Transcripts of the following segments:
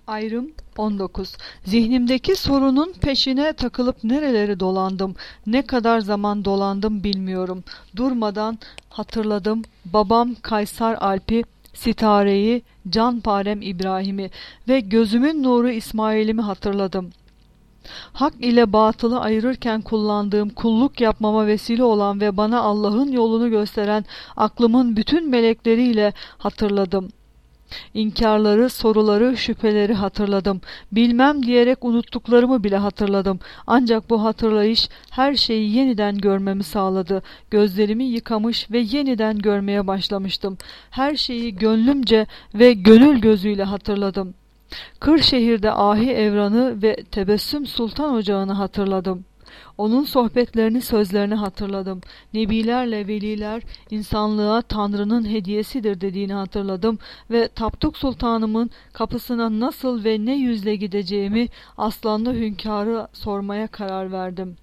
Ayrım 19. Zihnimdeki sorunun peşine takılıp nereleri dolandım, ne kadar zaman dolandım bilmiyorum. Durmadan hatırladım babam Kaysar Alp'i, Sitare'yi, canparem İbrahim'i ve gözümün nuru İsmail'imi hatırladım. Hak ile batılı ayırırken kullandığım, kulluk yapmama vesile olan ve bana Allah'ın yolunu gösteren aklımın bütün melekleriyle hatırladım. İnkarları, soruları, şüpheleri hatırladım. Bilmem diyerek unuttuklarımı bile hatırladım. Ancak bu hatırlayış her şeyi yeniden görmemi sağladı. Gözlerimi yıkamış ve yeniden görmeye başlamıştım. Her şeyi gönlümce ve gönül gözüyle hatırladım. Kırşehir'de Ahi Evran'ı ve Tebessüm Sultan Ocağı'nı hatırladım. Onun sohbetlerini, sözlerini hatırladım. Nebilerle veliler insanlığa Tanrı'nın hediyesidir dediğini hatırladım ve Tapduk Sultanımın kapısına nasıl ve ne yüzle gideceğimi Aslanlı Hünkâr'a sormaya karar verdim.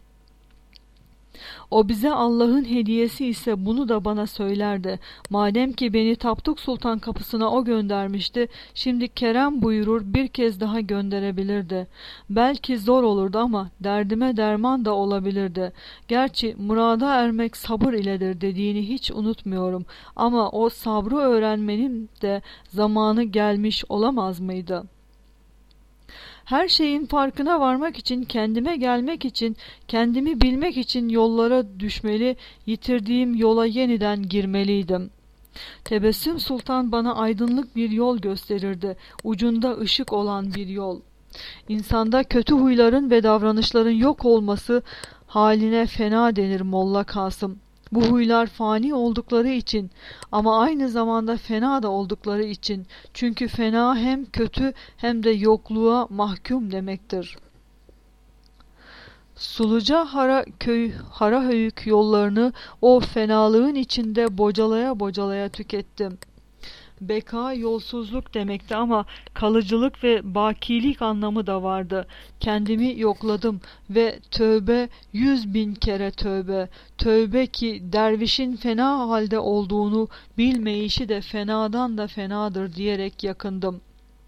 O bize Allah'ın hediyesi ise bunu da bana söylerdi. Madem ki beni Tapduk Sultan kapısına o göndermişti, şimdi kerem buyurur bir kez daha gönderebilirdi. Belki zor olurdu ama derdime derman da olabilirdi. Gerçi murada ermek sabır iledir dediğini hiç unutmuyorum. Ama o sabrı öğrenmenin de zamanı gelmiş olamaz mıydı? Her şeyin farkına varmak için, kendime gelmek için, kendimi bilmek için yollara düşmeli, yitirdiğim yola yeniden girmeliydim. Tebessüm Sultan bana aydınlık bir yol gösterirdi, ucunda ışık olan bir yol. İnsanda kötü huyların ve davranışların yok olması haline fena denir Molla Kasım. Bu huylar fani oldukları için ama aynı zamanda fena da oldukları için. Çünkü fena hem kötü hem de yokluğa mahkum demektir. Suluca Harahöyük yollarını o fenalığın içinde bocalaya bocalaya tükettim. Beka yolsuzluk demekti ama kalıcılık ve bakilik anlamı da vardı. Kendimi yokladım ve tövbe 100.000 kere tövbe. Tövbe ki dervişin fena halde olduğunu bilmeyişi de fenadan da fenadır diyerek yakındım.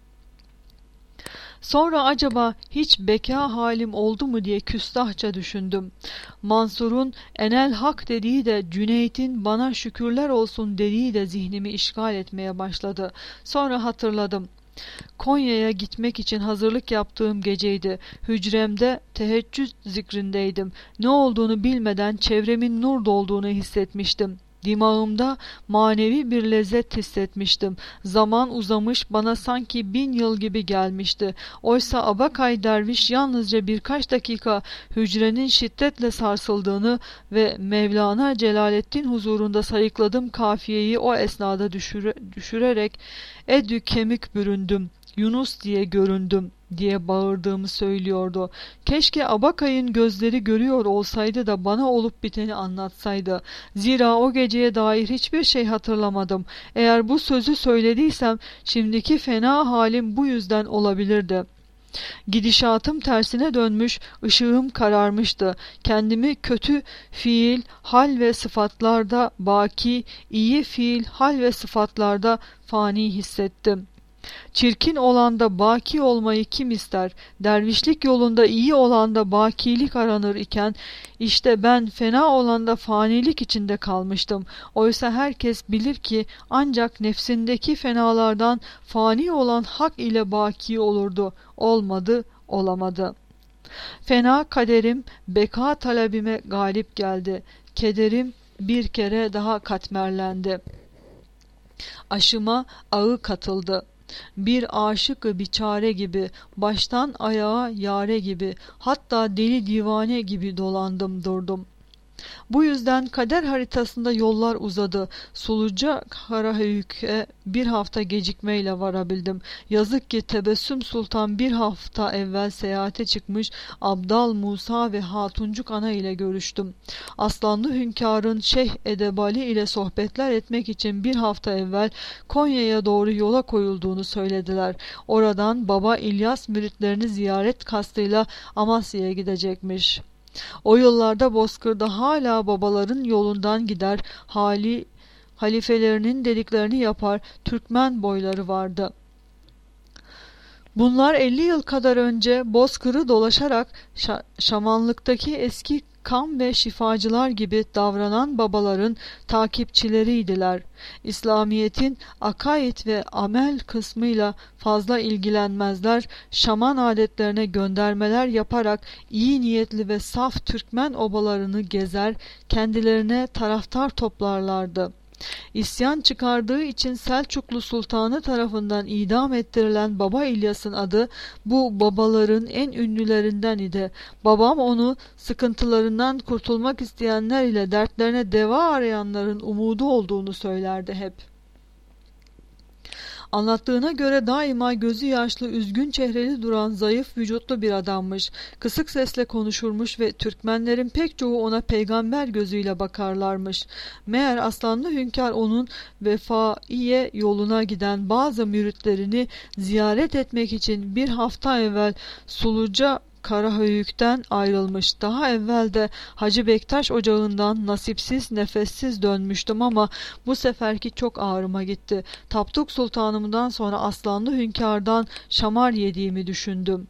Sonra acaba hiç beka halim oldu mu diye küstahça düşündüm. Mansur'un enel hak dediği de Cüneyt'in bana şükürler olsun dediği de zihnimi işgal etmeye başladı. Sonra hatırladım. Konya'ya gitmek için hazırlık yaptığım geceydi. Hücremde teheccüd zikrindeydim. Ne olduğunu bilmeden çevremin nur dolduğunu hissetmiştim. Dimağımda manevi bir lezzet hissetmiştim. Zaman uzamış bana sanki 1000 yıl gibi gelmişti. Oysa Abakay derviş yalnızca birkaç dakika hücrenin şiddetle sarsıldığını ve Mevlana Celaleddin huzurunda sayıkladığım kafiyeyi o esnada düşürerek "Edü kemik büründüm, Yunus diye göründüm" diye bağırdığımı söylüyordu. Keşke Abakay'ın gözleri görüyor olsaydı da bana olup biteni anlatsaydı. Zira o geceye dair hiçbir şey hatırlamadım. Eğer bu sözü söylediysem şimdiki fena halim bu yüzden olabilirdi. Gidişatım tersine dönmüş, ışığım kararmıştı. Kendimi kötü fiil, hal ve sıfatlarda baki, iyi fiil, hal ve sıfatlarda fani hissettim. Çirkin olanda baki olmayı kim ister? Dervişlik yolunda iyi olanda bakilik aranır iken, işte ben fena olanda fanilik içinde kalmıştım. Oysa herkes bilir ki ancak nefsindeki fenalardan fani olan hak ile baki olurdu. Olmadı, olamadı. Fena kaderim, beka talebime galip geldi. Kederim bir kere daha katmerlendi. Aşıma ağı katıldı. Bir aşık-ı biçare gibi, baştan ayağa yare gibi, hatta deli divane gibi dolandım durdum. Bu yüzden kader haritasında yollar uzadı. Suluca Karahöyük'e bir hafta gecikmeyle varabildim. Yazık ki Tebessüm Sultan bir hafta evvel seyahate çıkmış, Abdal Musa ve Hatuncuk Ana ile görüştüm. Aslanlı Hünkâr'ın Şeyh Edebali ile sohbetler etmek için bir hafta evvel Konya'ya doğru yola koyulduğunu söylediler. Oradan Baba İlyas müritlerini ziyaret kastıyla Amasya'ya gidecekmiş. O yıllarda Bozkır'da hala babaların yolundan gider, halifelerinin dediklerini yapar, Türkmen boyları vardı. Bunlar 50 yıl kadar önce bozkırı dolaşarak şamanlıktaki eski kam ve şifacılar gibi davranan babaların takipçileriydiler. İslamiyet'in akaid ve amel kısmıyla fazla ilgilenmezler, şaman adetlerine göndermeler yaparak iyi niyetli ve saf Türkmen obalarını gezer, kendilerine taraftar toplarlardı. İsyan çıkardığı için Selçuklu Sultanı tarafından idam ettirilen Baba İlyas'ın adı bu babaların en ünlülerinden idi. Babam onu sıkıntılarından kurtulmak isteyenler ile dertlerine deva arayanların umudu olduğunu söylerdi hep. Anlattığına göre daima gözü yaşlı, üzgün çehreli duran zayıf vücutlu bir adammış. Kısık sesle konuşurmuş ve Türkmenlerin pek çoğu ona peygamber gözüyle bakarlarmış. Meğer Aslanlı Hünkâr onun vefaiye yoluna giden bazı müritlerini ziyaret etmek için bir hafta evvel Suluca Karahöyük'ten ayrılmış. Daha evvel de Hacı Bektaş ocağından nasipsiz nefessiz dönmüştüm ama bu seferki çok ağrıma gitti. Tapduk Sultanımdan sonra Aslanlı Hünkâr'dan şamar yediğimi düşündüm.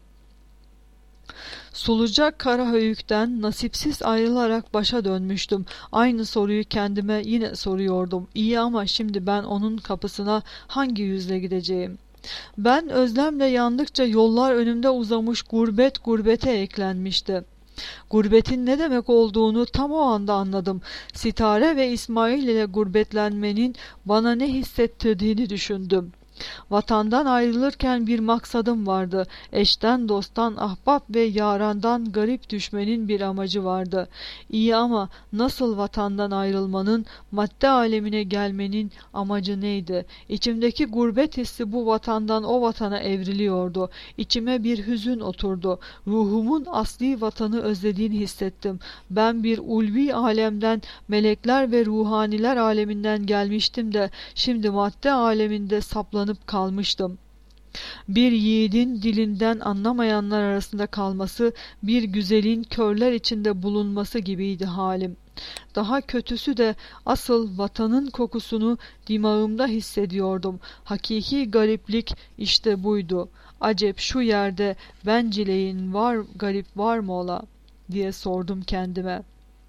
Suluca Karahöyük'ten nasipsiz ayrılarak başa dönmüştüm. Aynı soruyu kendime yine soruyordum. İyi ama şimdi ben onun kapısına hangi yüzle gideceğim? Ben özlemle yandıkça yollar önümde uzamış, gurbet gurbete eklenmişti. Gurbetin ne demek olduğunu tam o anda anladım. Sitare ve İsmail ile gurbetlenmenin bana ne hissettirdiğini düşündüm. Vatandan ayrılırken bir maksadım vardı. Eşten, dosttan, ahbap ve yarandan garip düşmenin bir amacı vardı. İyi ama nasıl vatandan ayrılmanın, madde alemine gelmenin amacı neydi? İçimdeki gurbet hissi bu vatandan o vatana evriliyordu. İçime bir hüzün oturdu. Ruhumun asli vatanı özlediğini hissettim. Ben bir ulvi alemden, melekler ve ruhaniler aleminden gelmiştim de şimdi madde aleminde saplanıp kalmıştım. Bir yiğidin dilinden anlamayanlar arasında kalması, bir güzelin körler içinde bulunması gibiydi halim. Daha kötüsü de asıl vatanın kokusunu dimağımda hissediyordum. Hakiki gariplik işte buydu. Acep şu yerde bencileyin var, garip var mı ola diye sordum kendime.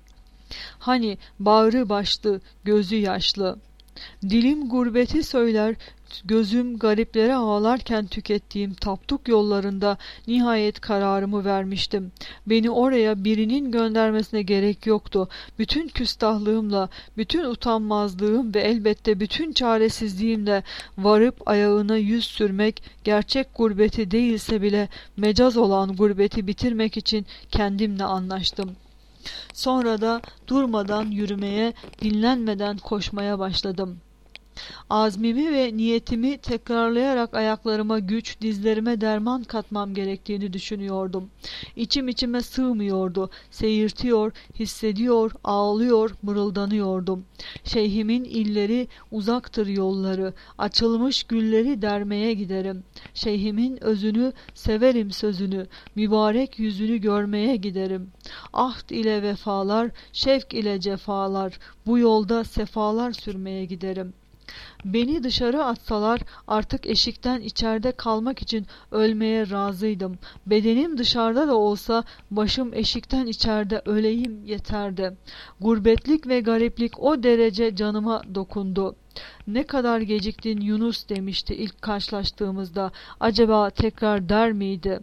Hani bağrı başlı, gözü yaşlı. Dilim gurbeti söyler, gözüm gariplere ağlarken tükettiğim tapduk yollarında nihayet kararımı vermiştim. Beni oraya birinin göndermesine gerek yoktu. Bütün küstahlığımla, bütün utanmazlığım ve elbette bütün çaresizliğimle varıp ayağına yüz sürmek, gerçek gurbeti değilse bile mecaz olan gurbeti bitirmek için kendimle anlaştım. Sonra da durmadan yürümeye, dinlenmeden koşmaya başladım. Azmimi ve niyetimi tekrarlayarak ayaklarıma güç, dizlerime derman katmam gerektiğini düşünüyordum. İçim içime sığmıyordu. Seyirtiyor, hissediyor, ağlıyor, mırıldanıyordum. Şeyhimin illeri, uzaktır yolları, açılmış gülleri dermeye giderim. Şeyhimin özünü, severim sözünü, mübarek yüzünü görmeye giderim. Ahd ile vefalar, şevk ile cefalar, bu yolda sefalar sürmeye giderim. Beni dışarı atsalar artık eşikten içeride kalmak için ölmeye razıydım. Bedenim dışarıda da olsa başım eşikten içeride öleyim yeterdi. Gurbetlik ve gariplik o derece canıma dokundu. "Ne kadar geciktin Yunus?" demişti ilk karşılaştığımızda. Acaba tekrar der miydi?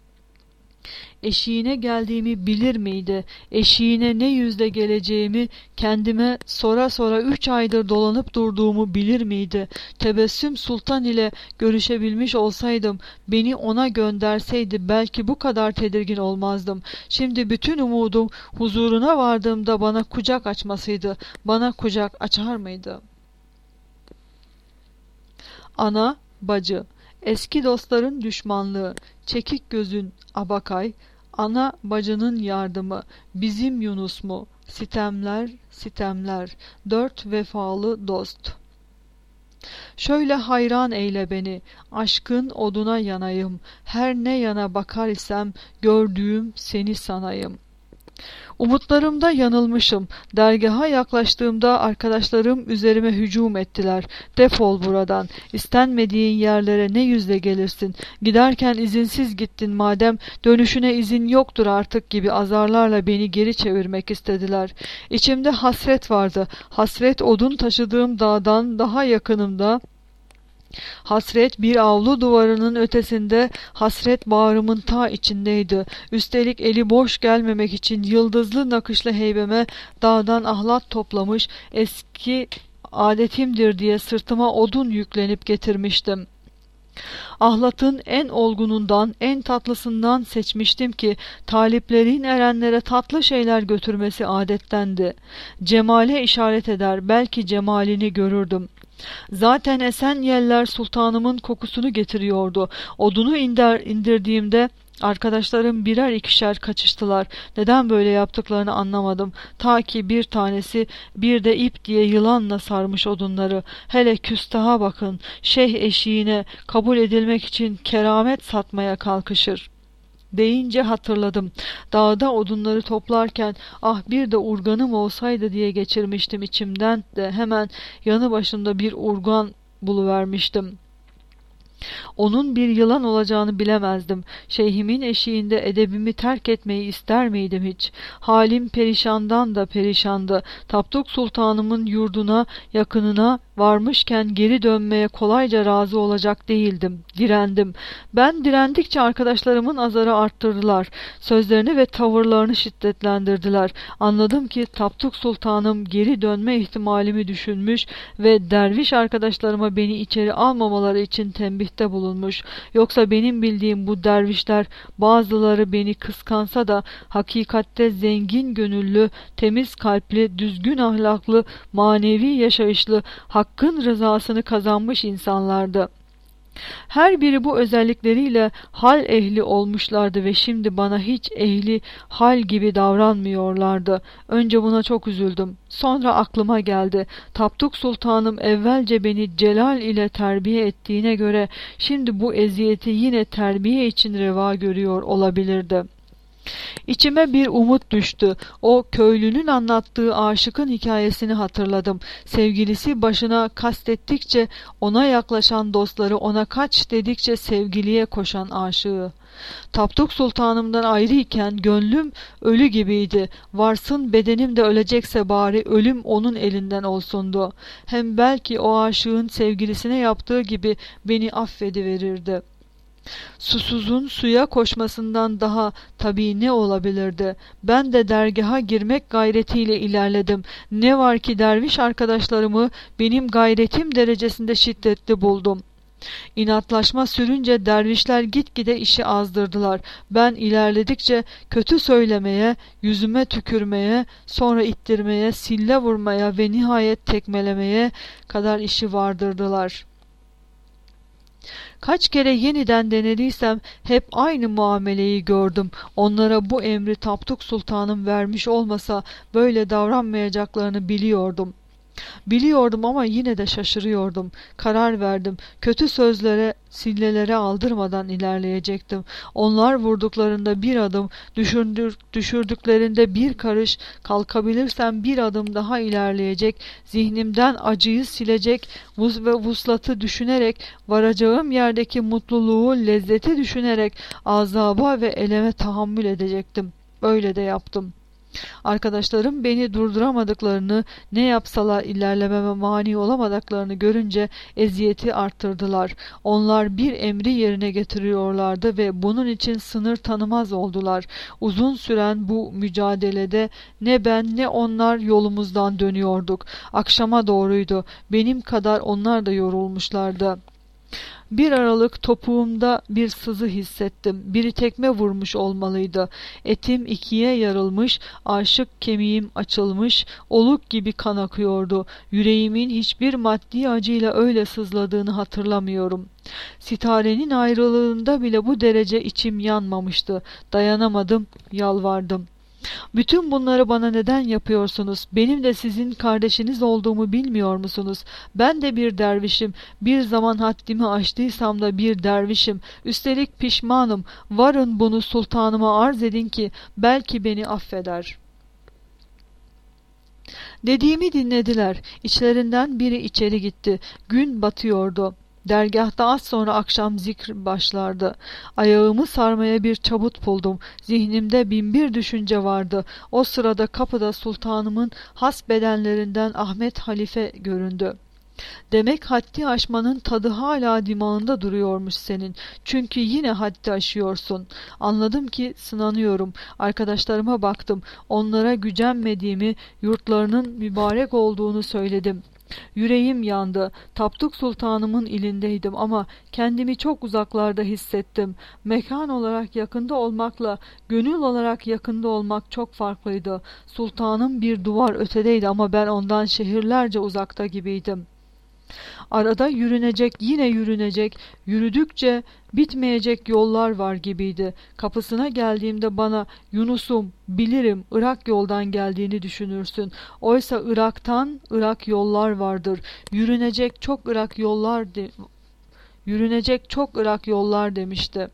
Eşiğine geldiğimi bilir miydi? Eşiğine ne yüzle geleceğimi kendime sora sora 3 aydır dolanıp durduğumu bilir miydi? Tebessüm Sultan ile görüşebilmiş olsaydım, beni ona gönderseydi belki bu kadar tedirgin olmazdım. Şimdi bütün umudum huzuruna vardığımda bana kucak açmasıydı. Bana kucak açar mıydı? Ana, bacı, eski dostların düşmanlığı, çekik gözün abakay, ana bacının yardımı, bizim Yunus mu? Sitemler, sitemler, 4 vefalı dost. Şöyle hayran eyle beni, aşkın oduna yanayım, her ne yana bakar isem gördüğüm seni sanayım. Umutlarımda yanılmışım. Dergaha yaklaştığımda arkadaşlarım üzerime hücum ettiler. Defol buradan. İstenmediğin yerlere ne yüzle gelirsin? Giderken izinsiz gittin madem, dönüşüne izin yoktur artık gibi azarlarla beni geri çevirmek istediler. İçimde hasret vardı. Hasret odun taşıdığım dağdan daha yakınımda. Hasret bir avlu duvarının ötesinde, hasret bağrımın ta içindeydi. Üstelik eli boş gelmemek için yıldızlı nakışlı heybeme dağdan ahlat toplamış, eski adetimdir diye sırtıma odun yüklenip getirmiştim. Ahlatın en olgunundan, en tatlısından seçmiştim ki taliplerin erenlere tatlı şeyler götürmesi adettendi. Cemale işaret eder, belki cemalini görürdüm. Zaten esen yeller sultanımın kokusunu getiriyordu. Odunu indirdiğimde arkadaşlarım birer ikişer kaçıştılar. Neden böyle yaptıklarını anlamadım. Ta ki bir tanesi bir de ip diye yılanla sarmış odunları. Hele küstaha bakın, şeyh eşiğine kabul edilmek için keramet satmaya kalkışır. Deyince hatırladım. Dağda odunları toplarken ah bir de urganım olsaydı diye geçirmiştim içimden de hemen yanı başında bir urgan buluvermiştim. Onun bir yılan olacağını bilemezdim. Şeyhimin eşiğinde edebimi terk etmeyi ister miydim hiç? Halim perişandan da perişandı. Tapduk Sultanımın yurduna, yakınına varmışken geri dönmeye kolayca razı olacak değildim. Direndim. Ben direndikçe arkadaşlarımın azarı arttırdılar. Sözlerini ve tavırlarını şiddetlendirdiler. Anladım ki Tapduk Sultanım geri dönme ihtimalimi düşünmüş ve derviş arkadaşlarıma beni içeri almamaları için tembihte bulunmuş. Yoksa benim bildiğim bu dervişler bazıları beni kıskansa da hakikatte zengin gönüllü, temiz kalpli, düzgün ahlaklı, manevi yaşayışlı, Hakk'ın rızasını kazanmış insanlardı. Her biri bu özellikleriyle hal ehli olmuşlardı ve şimdi bana hiç ehli hal gibi davranmıyorlardı. Önce buna çok üzüldüm. Sonra aklıma geldi. Tapduk Sultanım evvelce beni celal ile terbiye ettiğine göre şimdi bu eziyeti yine terbiye için reva görüyor olabilirdi. İçime bir umut düştü. O köylünün anlattığı aşıkın hikayesini hatırladım. Sevgilisi başına kastettikçe ona yaklaşan dostları ona kaç dedikçe sevgiliye koşan aşığı. Tapduk Sultanımdan ayrıyken gönlüm ölü gibiydi. Varsın bedenim de ölecekse bari ölüm onun elinden olsundu. Hem belki o aşığın sevgilisine yaptığı gibi beni affediverirdi. Susuzun suya koşmasından daha tabii ne olabilirdi? Ben de dergaha girmek gayretiyle ilerledim. Ne var ki derviş arkadaşlarımı benim gayretim derecesinde şiddetli buldum. İnatlaşma sürünce dervişler gitgide işi azdırdılar. Ben ilerledikçe kötü söylemeye, yüzüme tükürmeye, sonra ittirmeye, sille vurmaya ve nihayet tekmelemeye kadar işi vardırdılar. Kaç kere yeniden denediysem hep aynı muameleyi gördüm. Onlara bu emri Tapduk Sultanım vermiş olmasa böyle davranmayacaklarını biliyordum. Biliyordum ama yine de şaşırıyordum. Karar verdim. Kötü sözlere, sillelere aldırmadan ilerleyecektim. Onlar vurduklarında bir adım, düşürdüklerinde bir karış, kalkabilirsem bir adım daha ilerleyecek, zihnimden acıyı silecek ve vuslatı düşünerek, varacağım yerdeki mutluluğu, lezzeti düşünerek azaba ve eleme tahammül edecektim. Öyle de yaptım. Arkadaşlarım beni durduramadıklarını, ne yapsalar ilerlememe mani olamadıklarını görünce eziyeti arttırdılar. Onlar bir emri yerine getiriyorlardı ve bunun için sınır tanımaz oldular. Uzun süren bu mücadelede ne ben ne onlar yolumuzdan dönüyorduk. Akşama doğruydu. Benim kadar onlar da yorulmuşlardı. Bir aralık topuğumda bir sızı hissettim. Biri tekme vurmuş olmalıydı. Etim ikiye yarılmış, aşık kemiğim açılmış, oluk gibi kan akıyordu. Yüreğimin hiçbir maddi acıyla öyle sızladığını hatırlamıyorum. Sitarenin ayrılığında bile bu derece içim yanmamıştı. Dayanamadım, yalvardım. Bütün bunları bana neden yapıyorsunuz? Benim de sizin kardeşiniz olduğumu bilmiyor musunuz? Ben de bir dervişim. Bir zaman haddimi aştıysam da bir dervişim. Üstelik pişmanım. Varın bunu sultanıma arz edin ki belki beni affeder. Dediğimi dinlediler. İçlerinden biri içeri gitti. Gün batıyordu. Dergâhta az sonra akşam zikr başlardı. Ayağımı sarmaya bir çabut buldum. Zihnimde binbir düşünce vardı. O sırada kapıda sultanımın has bedenlerinden Ahmet Halife göründü. Demek haddi aşmanın tadı hala dimağında duruyormuş senin. Çünkü yine haddi aşıyorsun. Anladım ki sınanıyorum. Arkadaşlarıma baktım. Onlara gücenmediğimi, yurtlarının mübarek olduğunu söyledim. Yüreğim yandı. Tapduk Sultanımın ilindeydim ama kendimi çok uzaklarda hissettim. Mekan olarak yakında olmakla gönül olarak yakında olmak çok farklıydı. Sultanım bir duvar ötedeydi ama ben ondan şehirlerce uzakta gibiydim. Arada yürünecek, yine yürünecek, yürüdükçe bitmeyecek yollar var gibiydi. Kapısına geldiğimde bana "Yunus'um, bilirim Irak yoldan geldiğini düşünürsün. Oysa Irak'tan Irak yollar vardır. Yürünecek çok Irak yollar" demişti.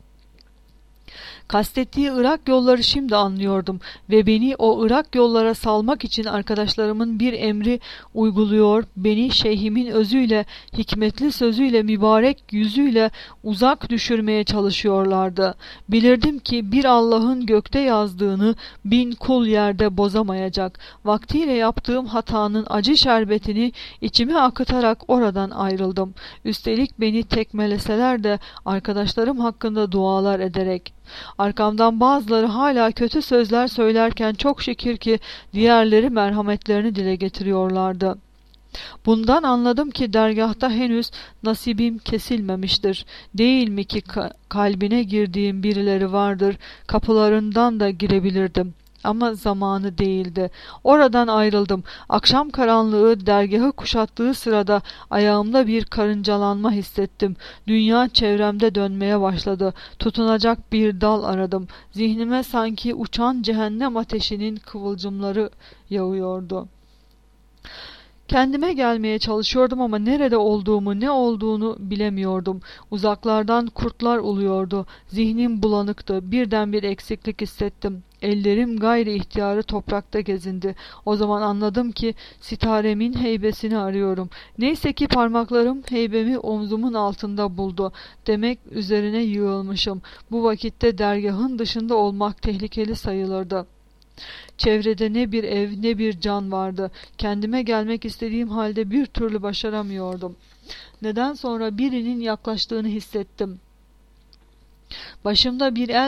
Kastettiği Irak yolları şimdi anlıyordum ve beni o Irak yollara salmak için arkadaşlarımın bir emri uyguluyor, beni şeyhimin özüyle, hikmetli sözüyle, mübarek yüzüyle uzak düşürmeye çalışıyorlardı. Bilirdim ki bir Allah'ın gökte yazdığını bin kul yerde bozamayacak. Vaktiyle yaptığım hatanın acı şerbetini içime akıtarak oradan ayrıldım. Üstelik beni tekmeleseler de arkadaşlarım hakkında dualar ederek. Arkamdan bazıları hala kötü sözler söylerken çok şükür ki diğerleri merhametlerini dile getiriyorlardı. Bundan anladım ki dergâhta henüz nasibim kesilmemiştir. Değil mi ki kalbine girdiğim birileri vardır, kapılarından da girebilirdim. Ama zamanı değildi. Oradan ayrıldım. Akşam karanlığı dergahı kuşattığı sırada ayağımda bir karıncalanma hissettim. Dünya çevremde dönmeye başladı. Tutunacak bir dal aradım. Zihnime sanki uçan cehennem ateşinin kıvılcımları yağıyordu. Kendime gelmeye çalışıyordum ama nerede olduğumu, ne olduğunu bilemiyordum. Uzaklardan kurtlar uluyordu. Zihnim bulanıktı. Birden bir eksiklik hissettim. Ellerim gayri ihtiyarı toprakta gezindi. O zaman anladım ki sitaremin heybesini arıyorum. Neyse ki parmaklarım heybemi omzumun altında buldu. Demek üzerine yığılmışım. Bu vakitte dergahın dışında olmak tehlikeli sayılırdı. Çevrede ne bir ev ne bir can vardı. Kendime gelmek istediğim halde bir türlü başaramıyordum. Neden sonra birinin yaklaştığını hissettim. Başımda bir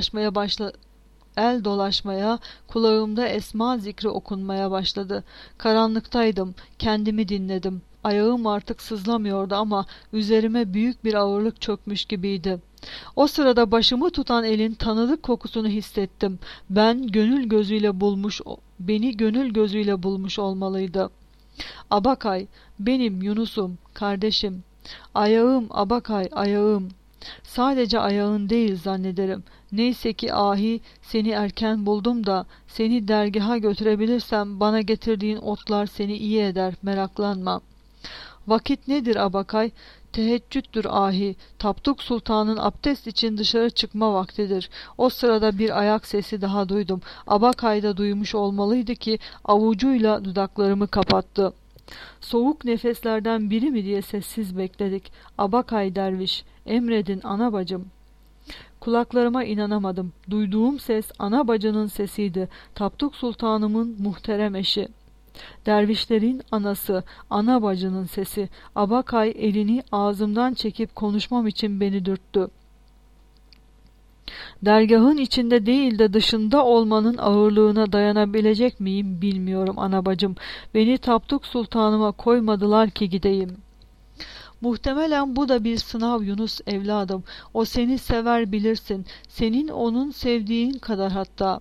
el dolaşmaya, kulağımda esma zikri okunmaya başladı. Karanlıktaydım, kendimi dinledim. Ayağım artık sızlamıyordu ama üzerime büyük bir ağırlık çökmüş gibiydi. O sırada başımı tutan elin tanıdık kokusunu hissettim. Beni gönül gözüyle bulmuş olmalıydı. Abakay, benim Yunus'um, kardeşim. Ayağım Abakay, ayağım. Sadece ayağın değil zannederim. Neyse ki ahi seni erken buldum da seni dergaha götürebilirsem bana getirdiğin otlar seni iyi eder, meraklanma. Vakit nedir Abakay? Teheccüddür ahi. Tapduk Sultan'ın abdest için dışarı çıkma vaktidir. O sırada bir ayak sesi daha duydum. Abakay da duymuş olmalıydı ki avucuyla dudaklarımı kapattı. Soğuk nefeslerden biri mi diye sessiz bekledik. Abakay derviş, emredin ana bacım. Kulaklarıma inanamadım. Duyduğum ses ana bacının sesiydi. Tapduk Sultanımın muhterem eşi. Dervişlerin anası, ana bacının sesi. Abakay elini ağzımdan çekip konuşmam için beni dürttü. Dergahın içinde değil de dışında olmanın ağırlığına dayanabilecek miyim bilmiyorum ana bacım. Beni Tapduk Sultanıma koymadılar ki gideyim. Muhtemelen bu da bir sınav Yunus evladım. O seni sever bilirsin. Senin onun sevdiğin kadar hatta.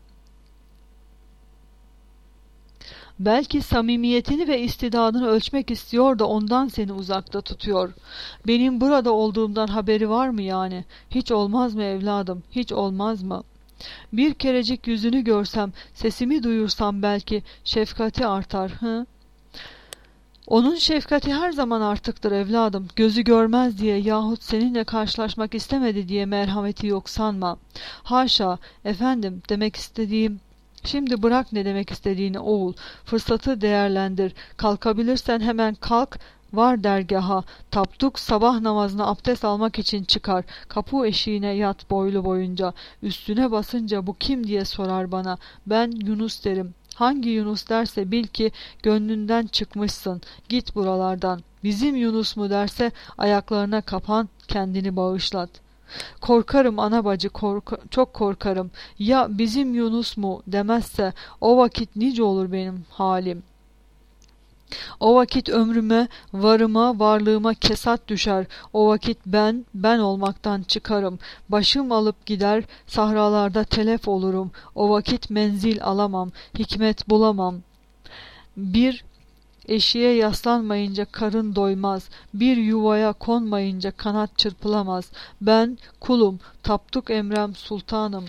Belki samimiyetini ve istidadını ölçmek istiyor da ondan seni uzakta tutuyor. Benim burada olduğumdan haberi var mı yani? Hiç olmaz mı evladım? Hiç olmaz mı? Bir kerecik yüzünü görsem, sesimi duyursam belki şefkati artar, hı? Onun şefkati her zaman artıktır evladım. Gözü görmez diye yahut seninle karşılaşmak istemedi diye merhameti yok sanma. Haşa, efendim, demek istediğim... Şimdi bırak ne demek istediğini oğul. Fırsatı değerlendir. Kalkabilirsen hemen kalk. Var dergaha. Tapduk sabah namazına abdest almak için çıkar. Kapı eşiğine yat boylu boyunca. Üstüne basınca bu kim diye sorar bana. Ben Yunus derim. Hangi Yunus derse bil ki gönlünden çıkmışsın. Git buralardan. Bizim Yunus mu derse ayaklarına kapan, kendini bağışlat. Korkarım ana bacı, çok korkarım. Ya bizim Yunus mu demezse o vakit nice olur benim halim. O vakit ömrüme, varıma, varlığıma kesat düşer. O vakit ben olmaktan çıkarım. Başım alıp gider, sahralarda telef olurum. O vakit menzil alamam, hikmet bulamam. Bir eşiğe yaslanmayınca karın doymaz. Bir yuvaya konmayınca kanat çırpılamaz. Ben kulum, tapduk emrem sultanım.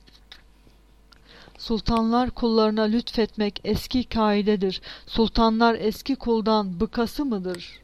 Sultanlar kullarına lütfetmek eski kaidedir. Sultanlar eski kuldan bıkası mıdır?